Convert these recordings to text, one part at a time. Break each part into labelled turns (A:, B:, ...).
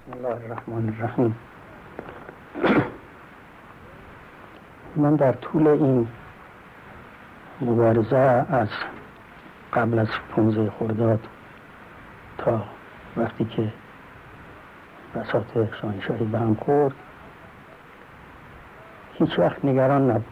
A: بسم الله الرحمن الرحیم. من در طول این مبارزه از قبل از 15 خرداد تا وقتی که بساط شاهنشاهی به هم خورد هیچ وقت نگران نبود،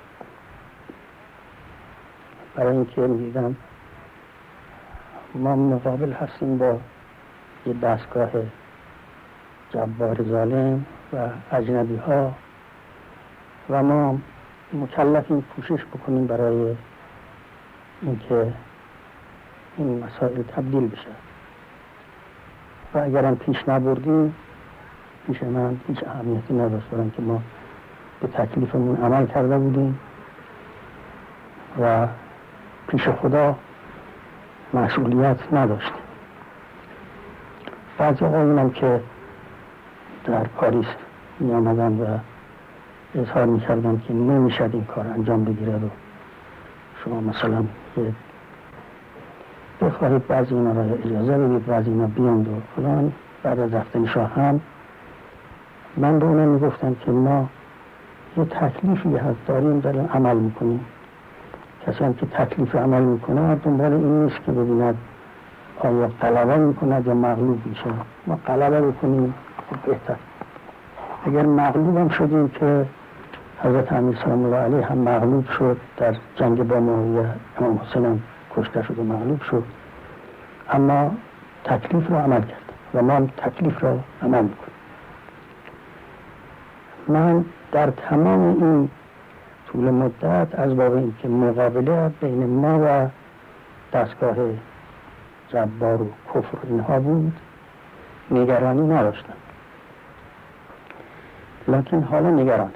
A: برای اینکه میدیدم ما مقابل هستیم با یه دستگاه جبار ظالم و اجنبی ها و ما مکلفیم کوشش بکنیم برای اینکه این مسائل تبدیل بشه و اگرم پیش نبردیم پیش من هیچ اهمیتی نداشت، برای که ما به تکلیفمون عمل کرده بودیم و پیش خدا مسئولیت نداشتیم. بعضی آقایونم که در پاریس می آمدن و اظهار می کردن که نمیشد این کار انجام بگیرد و شما مثلا بخواهید بعضی اینا را اجازه بدید بعضی اینا بیاند و فلان. بعد از رفتن شاه هم من به اونا می گفتم که ما یه تکلیفی هست داریم داریم عمل میکنیم. کسی هم که تکلیف عمل میکنه دنبال این نیست که ببیند آیا غلبه میکند یا مغلوب میشه. ما غلبه بکنیم بهتر. اگر مغلوب هم شدیم که حضرت امیر سلام الله علیه هم مغلوب شد در جنگ با معاویه، امام حسین هم کشته شد و مغلوب شد، اما تکلیف رو عمل کرد و ما هم تکلیف رو عمل میکنیم. من در تمام این طول مدت از باب اینکه مقابله بین ما و دستگاه جبار و کفر اینها بود نگرانی نداشتم، لکن حالا نگرانه.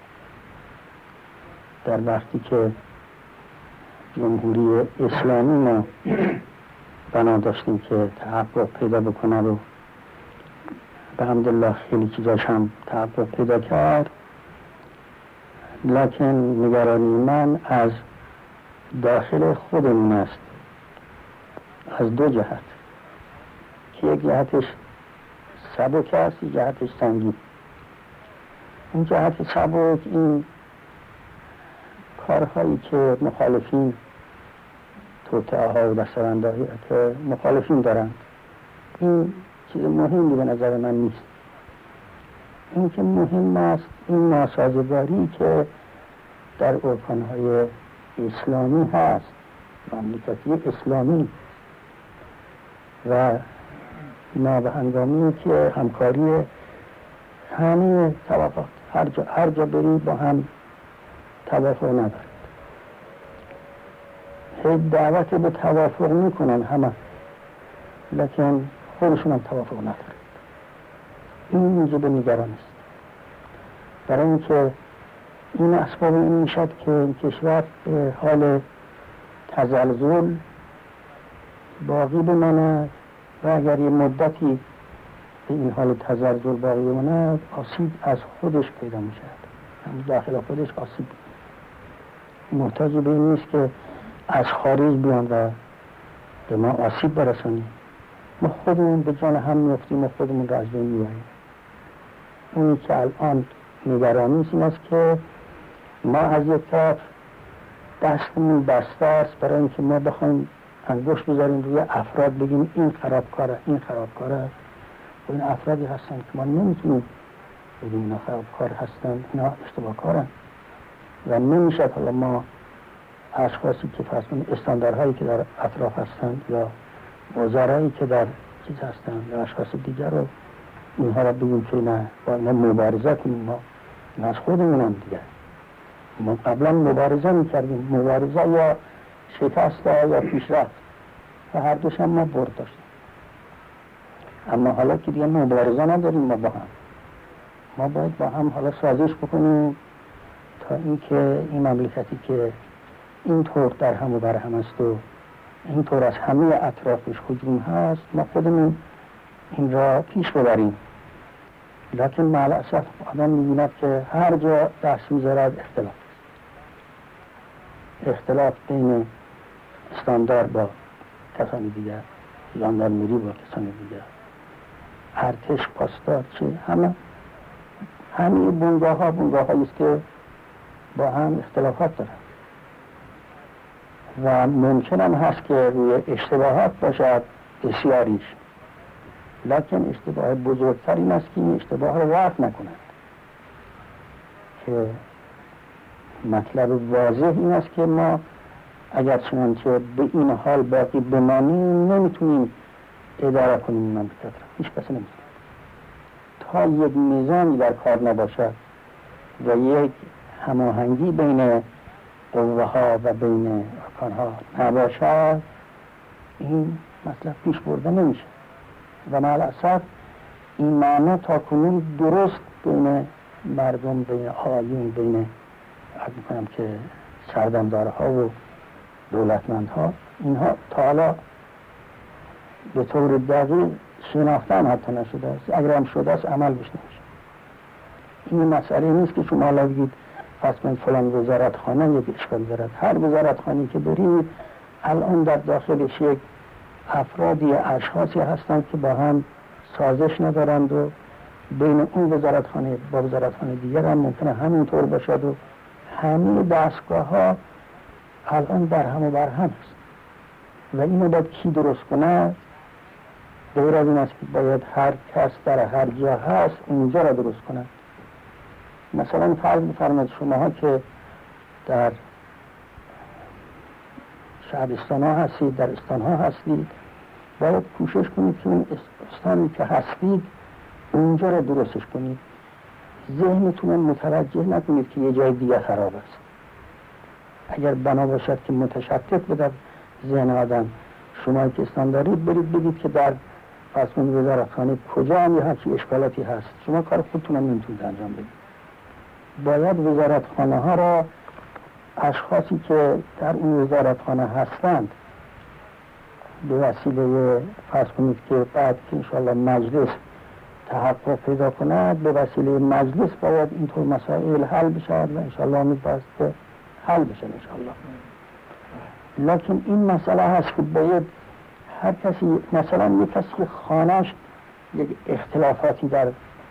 A: در وقتی که جمهوری اسلامی ما بنا داشتیم که تحقق پیدا بکنه و به حمدالله خیلی چیزاش هم تحقق پیدا کرد، لکن نگرانی من از داخل خودمون است، از دو جهت که یک جهتش سبک است، یک جهتش سنگین. اون جهت سبک این کارهایی که مخالفین توطئه ها و دستبندهایی که مخالفین دارند این چیز مهمی به نظر من نیست. این که مهم است این ناسازگاری که در ارکانهای اسلامی هست، مملکتی اسلامی و نابهنگامی که همکاری همه طبقات هر جا بری با هم توافق ندارد. هیچ دعوت به توافق میکنن همه، لکن خودشون هم توافق ندارد. این موجب نگرانی است، برای اینکه این اسباب این میشد که این کشور به حال تزلزل باقی بماند و اگر یه مدتی به این حال تزلزل باقی بماند آسیب از خودش پیدا میشد، هم داخل خودش آسیب محتاج به این نیست که از خارج بیان و به ما آسیب برسانیم. ما خودمون به جان هم میفتیم و خودمون را از بین میبریم. اونی که الان نگرانی این است که ما از یک طرف دستمون بسته است برای اینکه ما بخوایم انگشت بذاریم روی افراد بگیم این خرابکاره این خرابکاره است و این افرادی هستن که ما نمیتونیم بگیم اینا خرابکار هستن، اینا اشتباه کارن و نمیشد حالا ما اشخاصی که فرض استانداردهایی که در اطراف هستن یا وزرایی که در چیز هستن یا اشخاص دیگر رو اینها را بگیم که نه با اینا مبارزه کنیم. ما این از خودمونم دیگر ما قبلا مبارزه میکردیم، مبارزه یا شکست یا پیشرفت و هر دوش هم ما برد داشتیم، اما حالا که دیگه مبارزه نداریم ما باید با هم حالا سازش بکنیم تا اینکه این مملکتی که اینطور در هم و بر هم است و اینطور از همه اطرافش هجوم هست ما خودمون این را پیش ببریم. لکن مع الاسف آدم می‌بیند که هر جا دست می‌ذارد اختلاف بین استاندارد با کسان دیگر، ژاندارمری با کسان دیگر، ارتش، پاسدار، چه همه بنگاه هایی است که با هم اختلافات دارن و ممکن هم هست که روی اشتباهات باشد بسیاریش، لکن اشتباه بزرگتر این است که این اشتباه رو رفع نکنند. که مطلب واضح این است که ما اگر چنانچه به این حال باقی بمانیم نمیتونیم اداره کنیم این مملکت را، هیچ کسی نمیتونه تا یک نظامی در کار نباشد و یک هماهنگی بین قوه ها و بین ارکان ها نباشد این مطلب پیش برده نمیشه و مع الاسف این معنی تا کنون درست بین مردم، بین آیین، بین عرض میکنم که سردمدارها و دولتمندها، اینها تا حالا به طور دقیق شناختن حتی نشده است. اگر هم شده است عمل بش نمیشه. این مسئله نیست که شما حالا بگید پس من فلان وزارتخانه یک اشکال دارد. هر وزارتخانه‌ای که برید الان در داخلش یک افرادی، اشخاصی هستند که با هم سازش ندارند و بین اون وزارتخانه با وزارتخانه دیگر هم ممکنه همینطور باشد و همه دستگاه ها الان در هم و بر هم است و اینو باید کی درست کنه؟ غیر از این است که باید هر کس در هر جا هست اونجا را درست کنه. مثلا فرض بفرمایید شماها که در شهرستان ها هستید، در استان ها هستید، باید کوشش کنید که اون استانی که هستید اونجا را درستش کنید. ذهنتون متوجه نکنید که یه جای دیگه خراب است. اگر بنا باشد که متشتت بده ذهن آدم، شما که استان دارید برید بگید که در فرسون وزارتخانه کجا هم یه همچی اشکالاتی هست، شما کار خودتون هم نمیتونید انجام بدید. باید وزارتخانه ها را اشخاصی که در اون وزارتخانه هستند به وسیله فرض کنید که بعد که انشاءالله مجلس تحقق پیدا کند، به وسیله مجلس باید اینطور مسائل حل بشد و انشاءالله امید باست که حل بشن انشاءالله. لکن این مسئله هست که باید هر کسی، مثلا یک کسی خانهش یک اختلافاتی در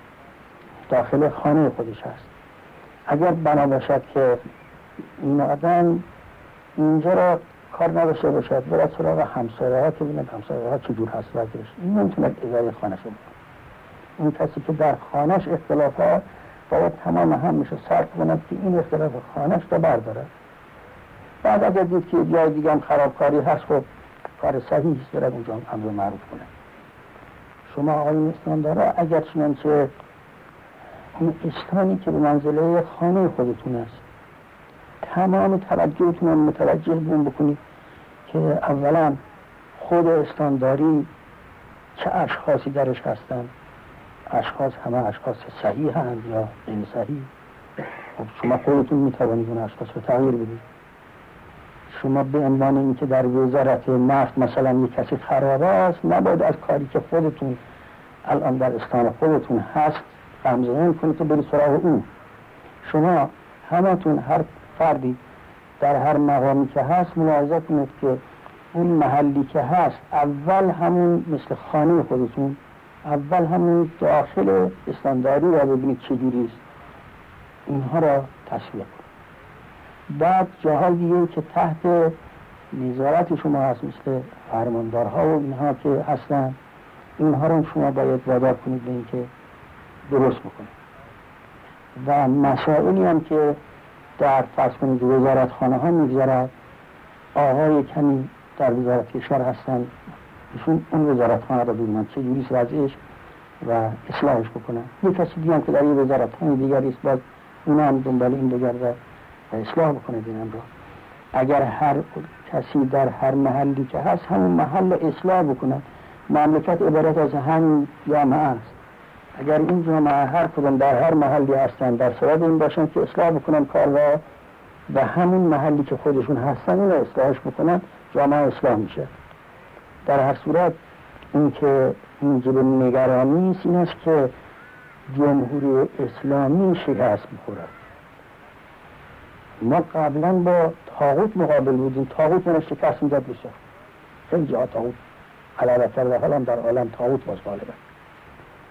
A: داخل خانه خودش هست، اگر بنا باشد که این آدم اینجا را کار نداشته باشد برای سراغ همسایه ها که ببیند همسایه ها چجور هست وضعش، این نمیتونه اداره خانه‌ش بکنه. اون کسی که در خانه‌اش اختلاف ها باید تمام همش صرف کند که این اختلاف خانه‌اش را بردارد. بعد اگر دید که جای دیگه هم خرابکاری هست، خب کار صحیحی است برای اونجا امر معروف کنه. شما آقایون استاندارا اگر چنانچه اون استانی که به منزله خانه خودتون است تمام توجهتون رو متوجه بون بکنید که اولا خود استانداری چه اشخاصی درش هستند، اشخاص همه اشخاص صحیح هستند یا غیر صحیح. خب شما خودتون میتوانید اون اشخاص رو تغییر بدید. شما به عنوان اینکه در وزارت نفت مثلا یک کسی خراب است، نباید از کاری که خودتون الان در استان خودتون هست غمزدون کنید که برید سراغ اون. شما همتون هر فردی در هر مقامی که هست ملاحظه کنید که اون محلی که هست اول همون مثل خانه خودتون، اول همون داخل استانداری را ببینید چجوری است، اینها را تسویه کنید. بعد جاهای دیگه که تحت نظارت شما هست مثل فرماندارها و اینها که هستن، اینها را شما باید وادار کنید به اینکه درست بکنید. و مسائلی هم که در فرض کنید وزارتخانه ها میگذارد، آقای کمی در وزارت کشور هستن، ایشون اون وزارتخانه را ببینن چه جوری وضعش و اصلاحش بکنن. یک کسی دیگه هم که در یه وزارتخانه دیگری است باید اونا هم دنبال این بگرده و اصلاح بکنه دینم را. اگر هر کسی در هر محلی که هست همون محل رو اصلاح بکنه، مملکت عبارت از همین جامعه است. اگر این جامعه هر کدوم در هر محلی هستن در صورت این باشن که اصلاح بکنن کار را و همون محلی که خودشون هستن اون رو اصلاحش بکنن، جامعه اصلاح میشه. در هر صورت این که اینجا به نگرانی است این است که جمهوری اسلامی شکست میخورد. ما قبلا با طاغوت مقابل بودیم، طاغوت ما شکست میداد بشه. خیلی جاها طاغوت غلبه کرده، حالا در عالم طاغوت باز غالبه.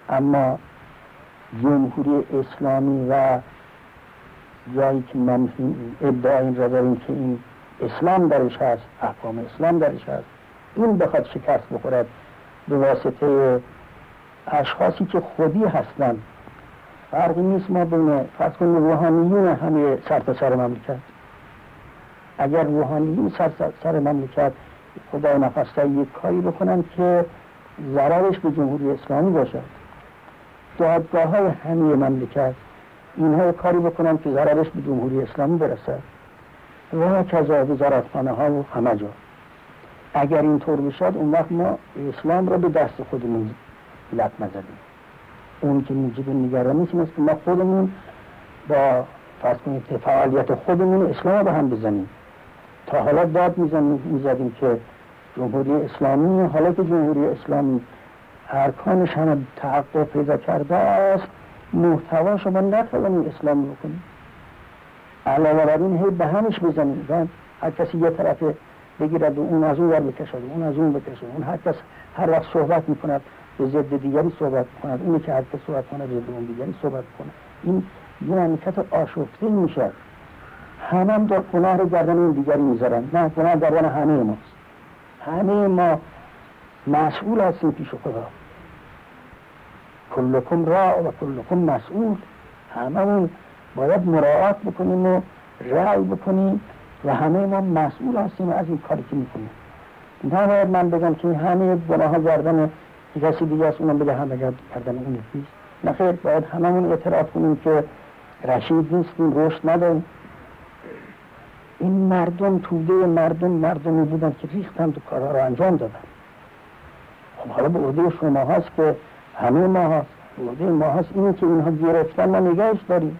A: اما جمهوری اسلامی و جایی که ما ادعای این را داریم که این اسلام درش هست، احکام اسلام درش هست، این بخواد شکست بخورد به واسطه اشخاصی که خودی هستند، فرقی نیست ما بین فرض کنیم روحانیون همه سر مملکت. اگر روحانیون سر مملکت خدای نخواسته یک کاری بکنن که ضررش به جمهوری اسلامی باشد، دادگاه های همه مملکت اینها کاری بکنن که ضررش به جمهوری اسلامی برسد و کذا وزارتخانه ها و همه جا. اگر اینطور بشد اون وقت ما اسلام را به دست خودمون لطمه زدیم. اون که موجب نگرانی است که ما خودمون با فرض کنید فعالیت خودمون اسلام رو هم بزنیم. تا حالا داد میزدیم که جمهوری اسلامی، حالا که جمهوری اسلامی ارکانش همه تحقق پیدا کرده است، محتوا شما نتوانید اسلامی بکنید. علاوه بر این هی به همش بزنید و هر کسی یه طرف بگیرد و اون از اون ور بکشد، اون از اون بکشد، اون هر کس هر وقت صحبت میکند به ضد دیگری صحبت کند، اونی که هر کس صحبت کنه به ضد اون دیگری صحبت کنه. این یه مملکت آشفته میشه. همه در گناه رو گردن این دیگری میذارن. نه، گناه گردن همه ماست. همه ما مسئول هستیم پیش خدا. کلکم راع و کلکم مسئول. هممون باید مراعات بکنیم و رعی بکنیم و همه ما مسئول هستیم از این کاری که میکنیم. نباید من بگم که همه گناه ها گردن کسی دیگه است، اونم بگه همه گردن اون یکیست. نه خیر، باید هممون اعتراف کنیم که رشید نیستیم، رشد نداریم. این مردم توده مردمی بودن که ریختن تو کارها رو انجام دادن. خب حالا به عهده شما هست که همه ما هست، به عهده ما هست اینه که اینها گرفتن ما نگهش داریم.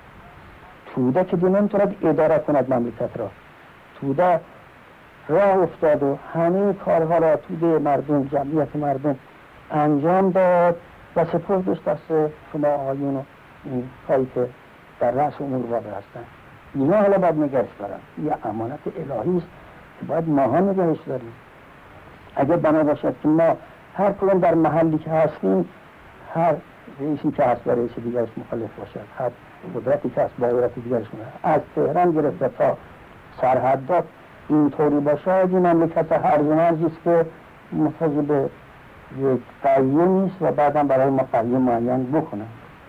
A: توده که دیگه نمیتوند اداره کند مملکت را. توده راه افتاد و همه کارها را توده مردم، جمعیت مردم انجام داد و سپردش دست شما آقایون و این کاری که در رأس امور واقع هستن. اینا حالا باید نگهش دارن. یه امانت الهی است که باید ماها نگهش داریم. اگر بنا باشد که ما هر کدوم در محلی که هستیم، هر رئیسی که هست با رئیس دیگرش مخالف باشد، هر قدرتی که هست با قدرت دیگرش مخالف، از تهران گرفته تا سرحدات اینطوری باشد، این مملکت هرز و مرزی است که محتاج به یک قضیه نیست و بعدم برای ما قضیه معین بکنن.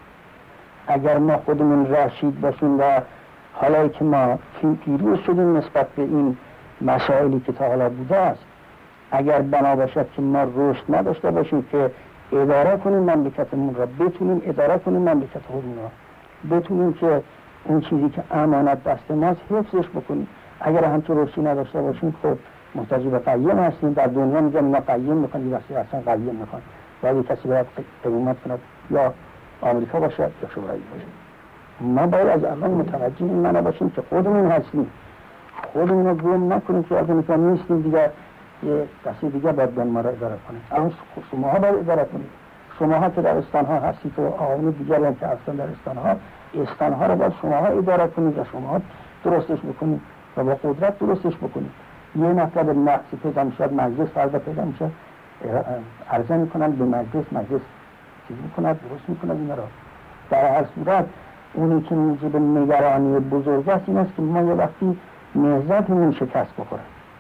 A: اگر ما خودمون رشید باشیم و حالا که ما پیروز شدیم نسبت به این مسائلی که تا حالا بوده است، اگر بنا باشد که ما رشد نداشته باشیم که اداره کنیم مملکتمون را، بتونیم اداره کنیم مملکت خودمون را، بتونیم که اون چیزی که امانت دست ماست حفظش بکنیم. اگر همچون رشدی نداشته باشیم خب محتاج به قیم هستیم. در دنیا میگن ما قیم میکنیم، وقتی اصلا قیم میکنیم باید کسی باید قیمت کند، یا آمریکا باشد یا شوروی باشد. ما باید از الان متوجه این معنا باشیم که خودمون هستیم، خودمون رو گم نکنیم که اگر میکنیم نیستیم دیگر یه کسی دیگر باید ما را اداره کنیم. اما شما ها باید اداره کنید. شما ها که در استانها هستید و آقایون دیگری هم که هستن در استانها رو باید شما ها اداره کنید و شما ها درستش بکنید و با قدرت درستش بکنید. یه مطلب نقصی پیدا میشد، مجلس فردا پیدا میشه، عرضه میکنن به مجلس چیز میکند، درست میکند اینا را. در هر صورت اونی که موجب نگرانی بزرگ است این است که ما یه وقتی نهضتمون شکست بخوره.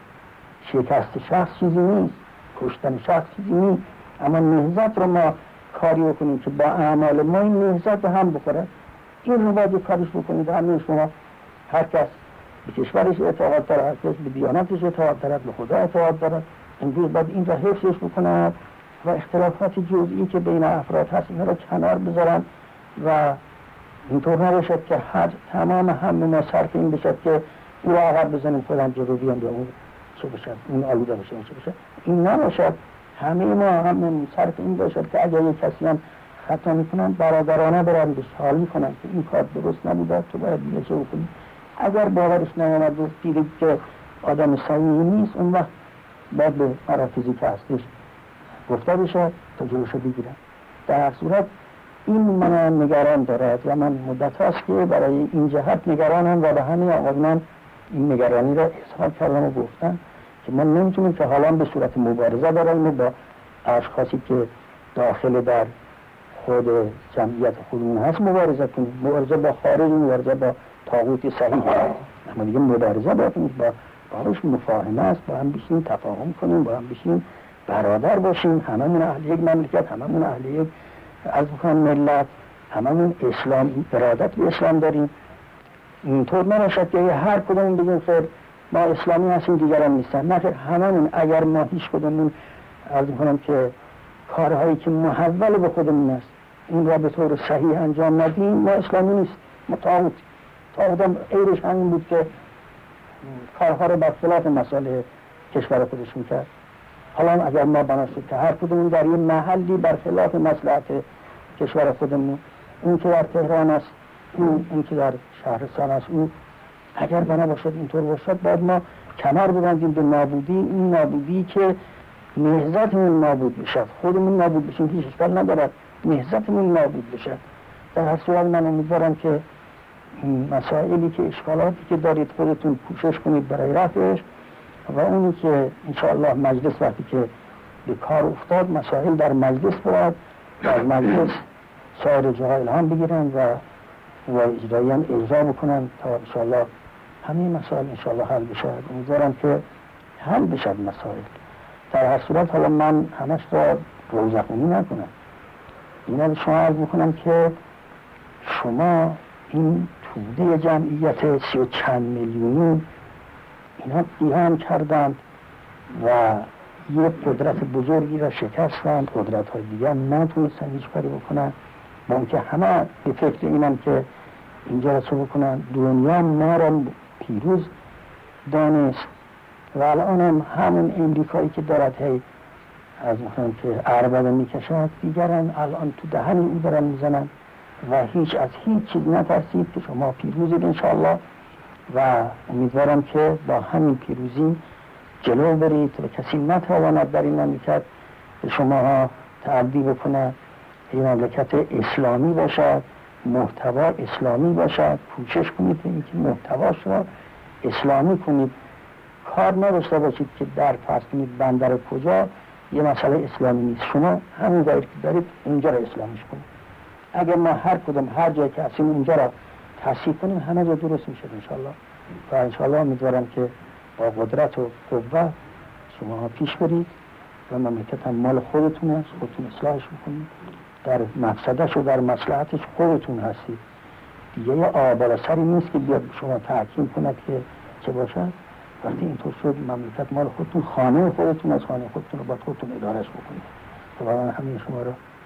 A: شکست شخص چیزی نیست، کشتن شخص چیزی نیست، اما نهضت رو ما کاری بکنیم که با اعمال ما این نهضت رو هم بخوره. این رو باید کارش بکنید. همین شما هر کس به کشورش اعتقاد دارد، هر کس به دیانتش اعتقاد دارد، به خدا اعتقاد دارد، امروز باید این را حفظش بکنند و اختلافات جزئی که بین افراد هست این را کنار بذارن و اینطور نباشد که تمام همه ما صرف این بشد که او را عقب بزنیم خودم جلو بیان به اون چه بشد، این آلوده بشه، این چه بشه. این نباشد. همه ما هم صرف این باشد که اگر یک کسی هم خطا میکنن برادرانه برن بهش حالی کنن که این کار درست نبوده، تو باید دیگه چه بکنی. اگر باورش نیامد و دیدید که آدم صحیحی نیست، اون وقت باید به مراکزی که هستش گفته بشه تا جلوشو بگیرن. در هر صورت این من نگران دارد و من مدت هست که برای این جهت نگرانم و به همه آقایان این نگرانی را اظهار کردم و گفتن که ما نمیتونیم که حالا به صورت مبارزه براییم با اشخاصی که داخل در خود جمعیت خودمون هست مبارزه کنیم، مبارزه با خارج، مبارزه با طاغوت صحیح، اما دیگه مبارزه با باش مفاهمه است، با هم بشینیم تفاهم کنیم، با هم بشینیم برادر باشیم، هممون اهل یک مملکت، هممون اهل یک از بکنم ملت، هممون اسلام، ارادت به اسلام داریم. اینطور نباشد که هر کدوم بگیم خیر ما اسلامی هستیم دیگران نیستن، نه خیر، هممون اگر ما هیچ کدومون عرض می‌کنم که کارهایی که محول به خودمون است این را به طور صحیح انجام ندیم، ما اسلامی نیست، ما طاغوت هم ایرش همین بود که کارها رو بر خلاف مسائل کشور خودش میکرد. حالا اگر ما بناشد که هر کدومون در یه محلی بر خلاف مصلحت کشور خودمون، اون که در تهران است، اون که در شهرستان است، اون اگر بنا باشد اینطور باشد، باید ما کمر ببندیم به نابودی، این نابودی که نهضتمون نابود بشد، خودمون نابود بشیم هیچ اشکال ندارد، نهضتمون نابود بشد. در هر صورت من امیدوارم که مسائلی که اشکالاتی که دارید خودتون کوشش کنید برای رفعش، و اونی که انشاءالله مجلس وقتی که به کار افتاد مسائل در مجلس برد و از مجلس سایر جاها الهام بگیرن و اجرایان اجرا بکنن تا انشاءالله همین مسائل انشاءالله حل بشد. امیدوارم که حل بشد مسائل. در هر صورت حالا من همش را روزخونی نکنم، اینا به شما عرض میکنم که شما این توده جمعیت 30 و چند میلیونی اینا قیام کردند و یک قدرت بزرگی را شکستند، قدرت های دیگر نتونستن هیچ کاری بکنن، با اون که همه به فکر اینم که اینجا را چه بکنن، دنیا ما را پیروز دانست و الان هم همون امریکایی که دارد هی از میخوام که عربه میکشد، دیگران الان تو دهن او دارن میزنن و از هیچ چیز نترسید که شما پیروزید انشاءالله، و امیدوارم که با همین پیروزی جلو برید و کسی نتواند در این مملکت به شما تعدی بکنه. این مملکت اسلامی باشد، محتوا اسلامی باشد، کوشش کنید اینکه محتواش را اسلامی کنید، کار نداشته باشید که در فرض کنید بندر کجا یه مسئله اسلامی نیست، شما همین دارید که دارید اونجا را اسلامیش کنید. اگر ما هر کدوم هر جایی که هستیم اونجا را تصحیح کنیم همه جا درست میشه انشالله. و انشالله امیدوارم که با قدرت و قوت شما پیش برید و مملکت هم مال خودتون است، خودتون اصلاحش بکنید، در مقصدش و در مصلحتش خودتون هستید دیگه. یه آبالا سری نیست که بیاد شما تحکیم کند که چه باشد. وقتی اینطور شد مملکت مال خودتون، خانه خودتون از خانه خودتون رو با خودتون ادارش بکنید. و همین شما رو